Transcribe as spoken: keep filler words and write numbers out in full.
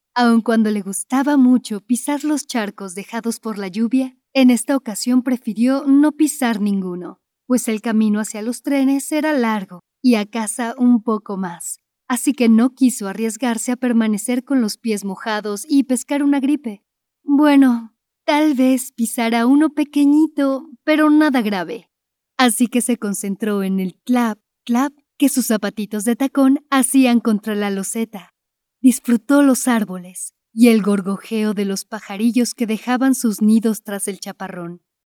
Aun cuando le gustaba mucho pisar los charcos dejados por la lluvia, en esta ocasión prefirió no pisar ninguno, pues el camino hacia los trenes era largo y a casa un poco más. Así que no quiso arriesgarse a permanecer con los pies mojados y pescar una gripe. Bueno, tal vez pisara uno pequeñito, pero nada grave. Así que se concentró en el clap, clap que sus zapatitos de tacón hacían contra la loseta. Disfrutó los árboles y el gorgojeo de los pajarillos que dejaban sus nidos tras el chaparrón.